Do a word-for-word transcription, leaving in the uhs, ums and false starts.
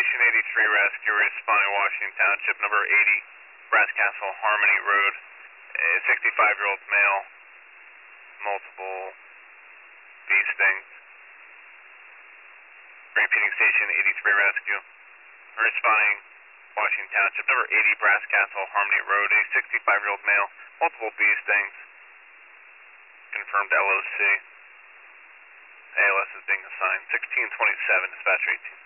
Station eighty-three Rescue, responding Washington Township, number eighty, Brass Castle, Harmony Road. A sixty-five-year-old male, multiple bee stings. Repeating Station eighty-three Rescue, responding Washington Township, number eighty, Brass Castle, Harmony Road. A sixty-five-year-old male, multiple bee stings. Confirmed L O C. A L S is being assigned. sixteen twenty-seven, dispatcher eighteen.